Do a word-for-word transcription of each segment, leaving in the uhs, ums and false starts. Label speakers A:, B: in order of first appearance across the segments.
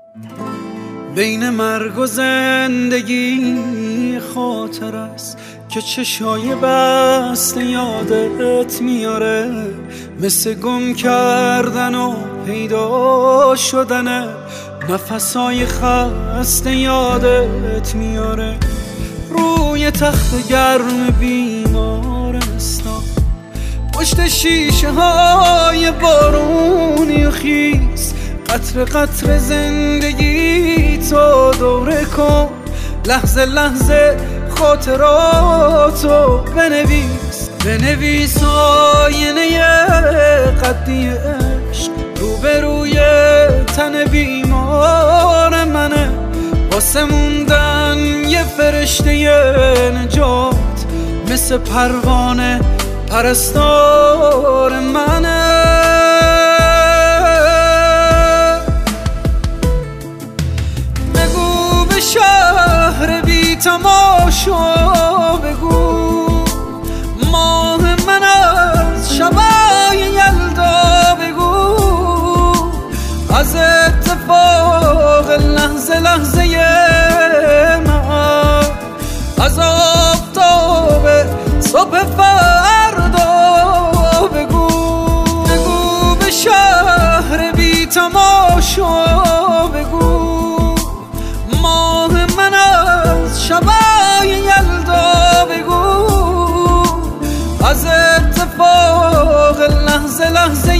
A: بین مرگ و زندگی خاطر است که چشای بسته یادت میاره، مثل گم کردن و پیدا شدن نفسای خسته یادت میاره. روی تخت گرم بیمارستان، پشت شیشه های بارونی و خیس، قطر قطر زندگی تو دوره کن، لحظه لحظه خاطراتو بنویس. بنویس آینه قدی عشق روبروی تن بیمار منه، واسه موندن یه فرشته نجات، مثل پروانه پرستار منه. بگو به شهر بی تماشا، بگو ماه من از شبای یلدا، بگو از اتفاق لحظه لحظه من، از آفتاب صبح فردا، بگو بگو به شهر بی تماشا، بگو ماه من از شبای یلدا، بگو از اتفاق لحظه لحظه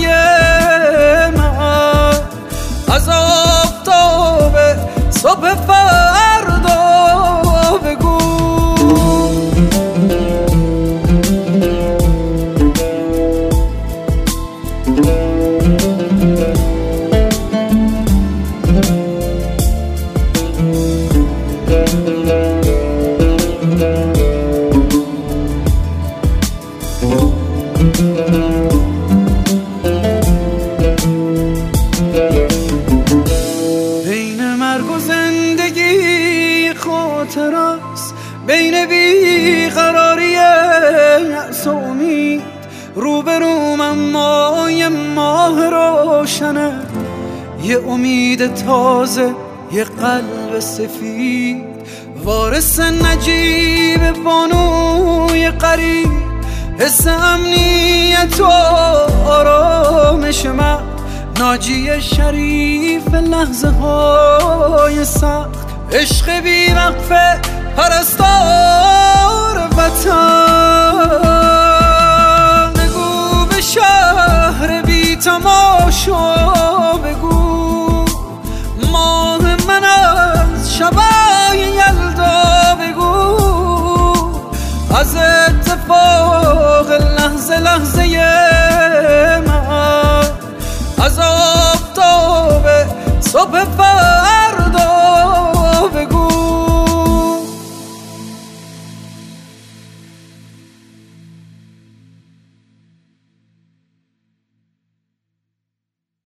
A: من، از آفتاب صبح فردا، بگو. بین مرگ و زندگی خاطر است، بین بیقراری یأس و امید، روبروم اما یه ماه روشنه، یه امید تازه، یه قلب سفید، وارث نجیب بانوی قریب، حس امنیت و آرامش من، ناجی شریف لحظه های سخت، عشق بی وقفه پرستار وطن. بگو به شهر بی تماشا، بگو ماه من از شبای یلدا، بگو از اتفاق لحظه لحظه من، از آفتاب صبح فردا،